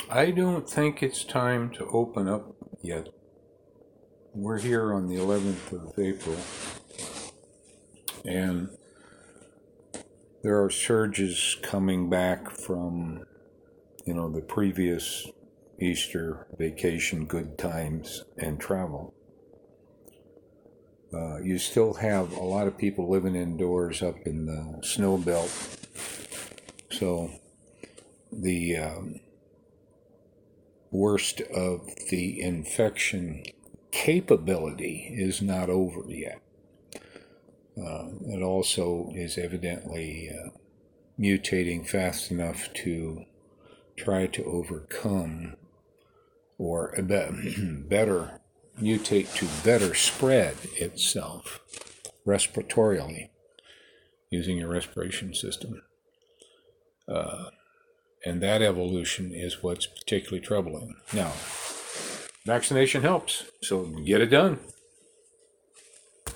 I don't think it's time to open up yet. We're here on the 11th of April, and there are surges coming back from, the previous Easter vacation, good times, and travel. You still have a lot of people living indoors up in the snow belt, so the worst of the infection capability is not over yet. It also is evidently mutating fast enough to try to overcome or better mutate to better spread itself respiratorily using your respiration system. And that evolution is what's particularly troubling. Now, vaccination helps, so get it done.